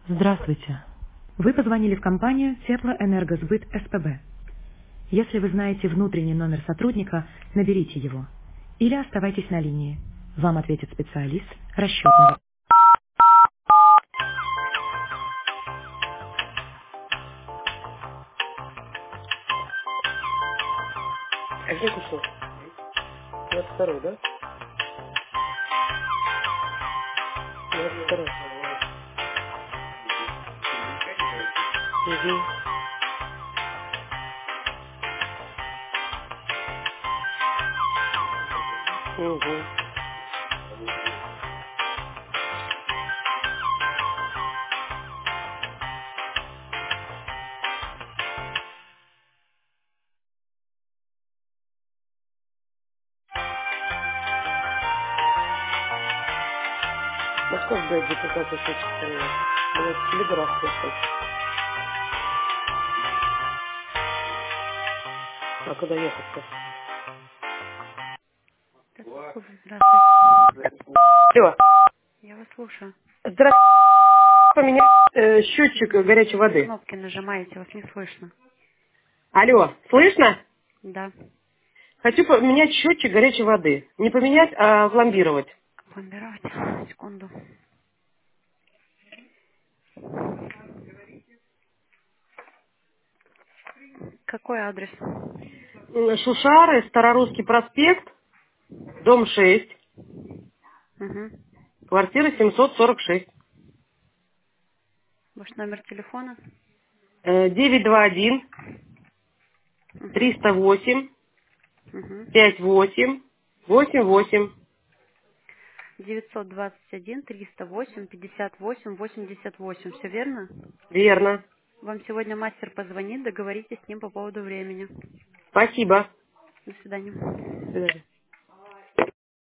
Здравствуйте. Вы позвонили в компанию Теплоэнергосбыт СПБ. Если вы знаете внутренний номер сотрудника, наберите его. Или оставайтесь на линии. Вам ответит специалист расчетного. А где кусок? 22, да? 22. Угу. Угу. А что в бэджи какая-то счетчик поменять? Мне телеграф пришел. А куда ехать-то? Здравствуйте. Алло. Я вас слушаю. Здравствуйте. Поменять счетчик горячей Вы воды. кнопки нажимаете, вас не слышно. Алло, слышно? Да. Хочу поменять счетчик горячей воды. Не поменять, а пломбировать. Пломбировать. Секунду. Какой адрес? Шушары, Старорусский проспект, дом 6, Угу. квартира 746. Ваш номер телефона? 921 Угу. 308 Угу. 5888. 921-308-58-88. Все верно? Верно. Вам сегодня мастер позвонит, договоритесь с ним по поводу времени. Спасибо. До свидания. До свидания.